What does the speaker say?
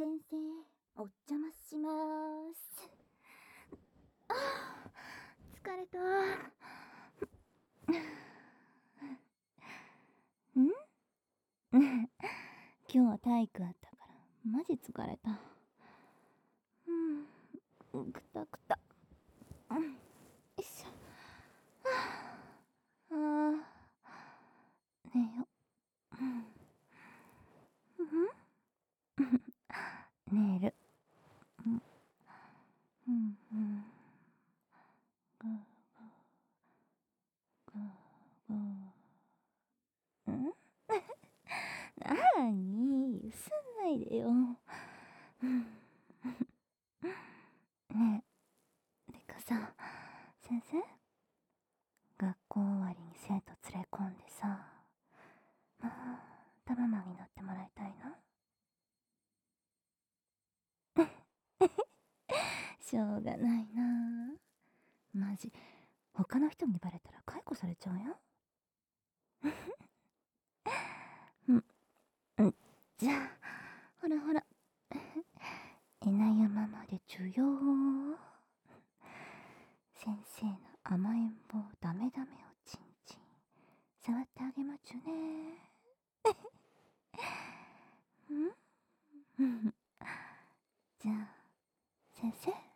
先生、お邪魔しまーす。疲れた。今日は体育あったから、マジ疲れた。くたくた。よいしょ。寝よ。寝る。なーに、ゆすんないでよ。ねえ、てかさ、先生、学校終わりに生徒連れ込んでさ、タママになってもらいたいな。しょうがないな。マジ、他の人にバレたら解雇されちゃうよ。じゃあ、ほらほら。いないままでちゅよー。先生の甘えん坊ダメダメおちんちん、触ってあげまちゅね。じゃあ、先生。